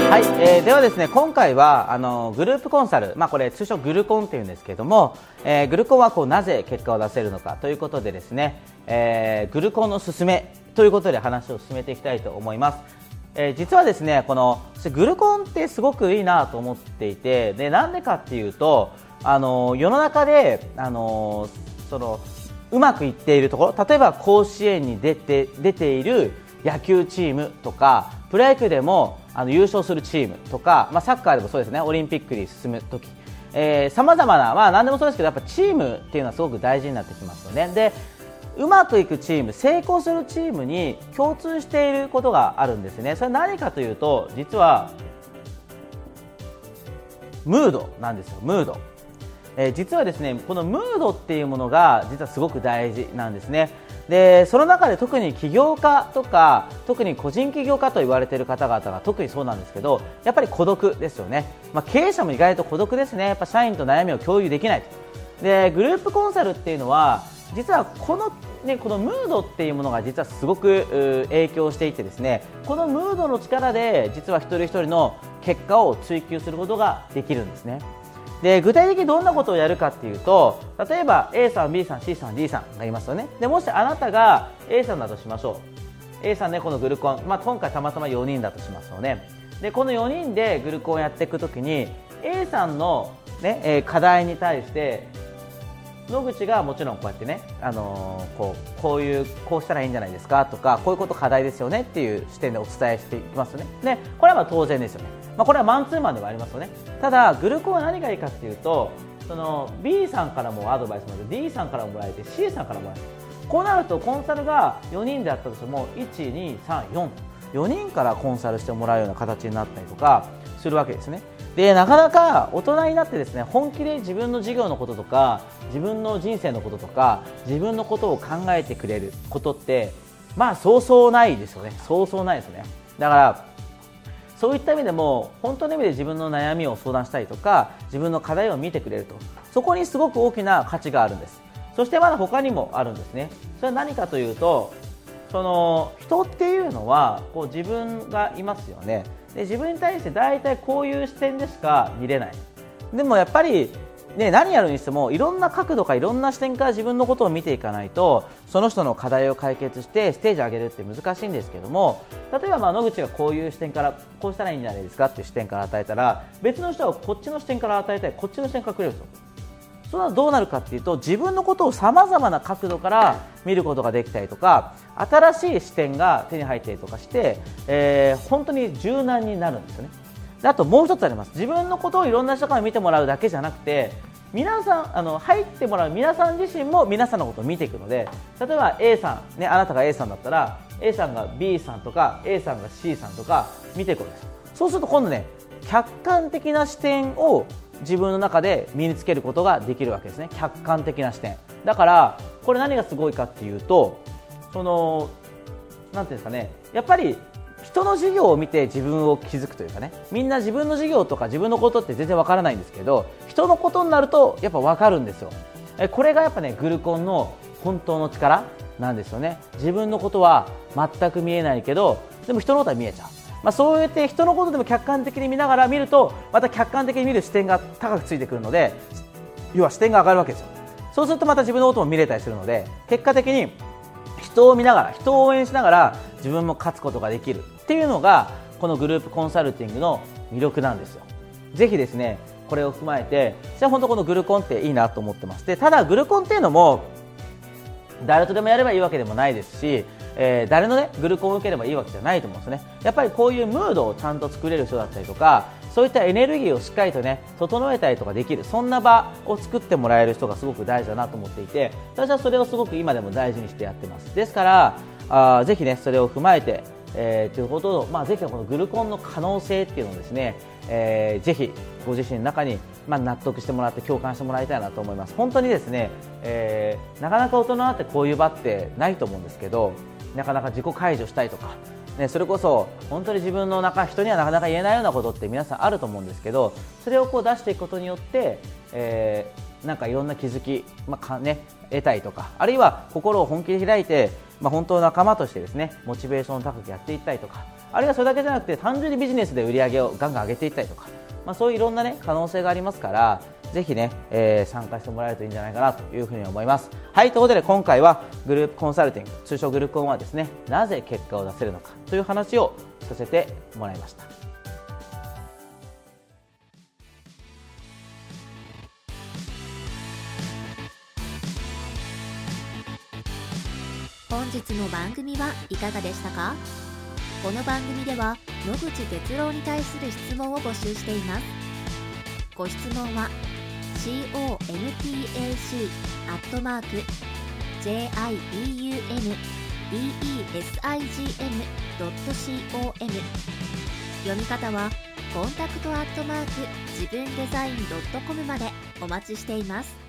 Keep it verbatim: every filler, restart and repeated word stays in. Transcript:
はい、えー、ではですね、今回はあのグループコンサル、まあ、これ通称グルコンっていうんですけども、えー、グルコンはこうなぜ結果を出せるのかということでですね、えー、グルコンの勧めということで話を進めていきたいと思います。えー、実はですね、このグルコンってすごくいいなと思っていて、でなんでかっていうと、あの世の中であのそのうまくいっているところ、例えば甲子園に出て出ている野球チームとか、プロ野球でもあの優勝するチームとか、まあ、サッカーでもそうですね、オリンピックに進むとき、さまざまな、まあ、何でもそうですけど、やっぱチームっていうのはすごく大事になってきますよね。でうまくいくチーム、成功するチームに共通していることがあるんですね。それは何かというと、実はムードなんですよ。ムード、えー、実はですね、このムードっていうものが実はすごく大事なんですね。でその中で特に起業家とか、特に個人起業家と言われている方々が特にそうなんですけど、やっぱり孤独ですよね。まあ、経営者も意外と孤独ですね。やっぱ社員と悩みを共有できないと。でグループコンサルっていうのは実はこの、ね、このムードっていうものが実はすごく影響していてですね、このムードの力で実は一人一人の結果を追求することができるんですね。で具体的にどんなことをやるかっていうと、例えば A さん、B さん、C さん、D さんがいますよね。でもしあなたが A さんだとしましょう。 A さんね、このグルコン、まあ、今回たまたまよにんだとしますよね。でこのよにんでグルコンをやっていくときに A さんの、ねえー、課題に対して野口がもちろんこうやってね、あのー、こう、こういうこうしたらいいんじゃないですかとか、こういうこと課題ですよねっていう視点でお伝えしていきますよね。でこれはまあ当然ですよね。まあ、これはマンツーマンではありますよね。ただグルコンは何がいいかっていうと、その B さんからもアドバイスもらえて D さんからももらえて C さんからもらえる。こうなるとコンサルがよにんであったとしてもいち、に、さん、よん、よにんからコンサルしてもらうような形になったりとかするわけですね。でなかなか大人になってですね、本気で自分の事業のこととか自分の人生のこととか自分のことを考えてくれることってまあそうそうないですよね。そうそうないですね。だからそういった意味でも本当の意味で自分の悩みを相談したりとか自分の課題を見てくれると、そこにすごく大きな価値があるんです。そしてまだ他にもあるんですね。それは何かというと、その人っていうのはこう自分がいますよね。で自分に対して大体こういう視点でしか見れない。でもやっぱり、ね、何やるにしてもいろんな角度からいろんな視点から自分のことを見ていかないとその人の課題を解決してステージを上げるって難しいんですけども、例えばまあ野口がこういう視点からこうしたらいいんじゃないですかっていう視点から与えたら、別の人はこっちの視点から与えたりこっちの視点からくれるんですよ。それはどうなるかっていうと、自分のことをさまざまな角度から見ることができたりとか、新しい視点が手に入ったりとかして、えー、本当に柔軟になるんですよね。であともう一つあります。自分のことをいろんな人から見てもらうだけじゃなくて、皆さんあの入ってもらう皆さん自身も皆さんのことを見ていくので、例えば A さん、ね、あなたが A さんだったら A さんが B さんとか A さんが C さんとか見ていくわけです。そうすると今度ね、客観的な視点を自分の中で身につけることができるわけですね。客観的な視点だから、これ何がすごいかっていうと、そのなんていうんですかね、やっぱり人の事業を見て自分を気づくというかね、みんな自分の事業とか自分のことって全然わからないんですけど、人のことになるとやっぱわかるんですよ。えこれがやっぱね、グルコンの本当の力なんですよね。自分のことは全く見えないけど、でも人のことは見えちゃう。まあ、そうやって人のことでも客観的に見ながら見ると、また客観的に見る視点が高くついてくるので、要は視点が上がるわけですよ。そうするとまた自分のことも見れたりするので、結果的に人を見ながら、人を応援しながら自分も勝つことができるっていうのがこのグループコンサルティングの魅力なんですよ。ぜひですね、これを踏まえて、じゃあ本当このグルコンっていいなと思ってます。でただグルコンっていうのも誰とでもやればいいわけでもないですし、えー、誰の、ね、グルコンを受ければいいわけじゃないと思うんですね。やっぱりこういうムードをちゃんと作れる人だったりとか、そういったエネルギーをしっかりと、ね、整えたりとかできる、そんな場を作ってもらえる人がすごく大事だなと思っていて、私はそれをすごく今でも大事にしてやってます。ですからあぜひ、ね、それを踏まえて、えー、ということを、まあ、ぜひこのグルコンの可能性っていうのをですね、えー、ぜひご自身の中に、まあ、納得してもらって共感してもらいたいなと思います。本当にですね、えー、なかなか大人になってこういう場ってないと思うんですけど、なかなか自己解除したいとか、ね、それこそ本当に自分の中、人にはなかなか言えないようなことって皆さんあると思うんですけど、それをこう出していくことによって、えー、なんかいろんな気づき、まあかね、得たりとか、あるいは心を本気で開いて、まあ、本当の仲間としてですね、モチベーションを高くやっていったりとか、 あるいはそれだけじゃなくて単純にビジネスで売り上げをガンガン上げていったりとか、まあ、そういういろんな、ね、可能性がありますから、ぜひね、えー、参加してもらえるといいんじゃないかなというふうに思います。はい、ということで今回はグループコンサルティング、通称グルコンはですね、なぜ結果を出せるのかという話をさせてもらいました。 本日の番組はいかがでしたか？この番組では野口哲郎に対する質問を募集しています。ご質問は コンタクト アットマーク ジェイアイビーユーエヌディーイーエスアイジーエム ドット コム 読み方はコンタクトアットマーク自分デザイン ドット コム までお待ちしています。